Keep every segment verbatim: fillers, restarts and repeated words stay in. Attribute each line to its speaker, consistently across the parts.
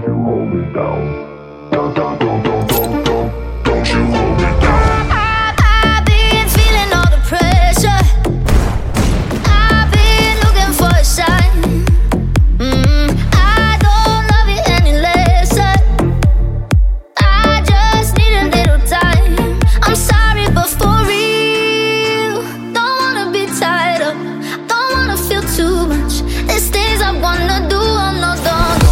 Speaker 1: you hold me down. Don't, don't, don't, don't, don't, don't, don't you hold me down.
Speaker 2: I, I've been feeling all the pressure. I've been looking for a sign. Mm, I don't love you any less. I just need a little time. I'm sorry, but for real, don't wanna be tied up. Don't wanna feel too much. There's things I wanna do, oh no, don't.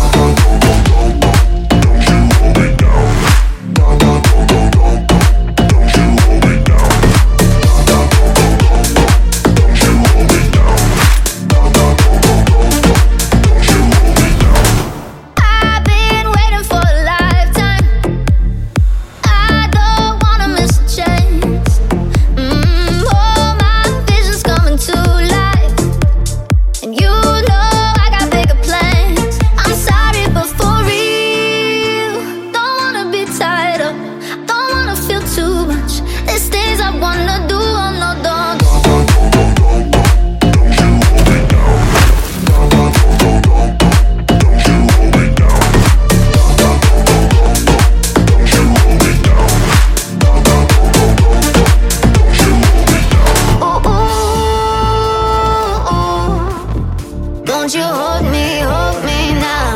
Speaker 2: I've been waiting for a lifetime. I don't wanna miss a chance. Mm, oh, my vision's coming to life, and you know I got bigger plans. I'm sorry, but for real, don't wanna be tied up. Don't wanna feel too much. There's things I wanna do, oh no, don't. Ooh, ooh, ooh. Don't you hold me, hold me now.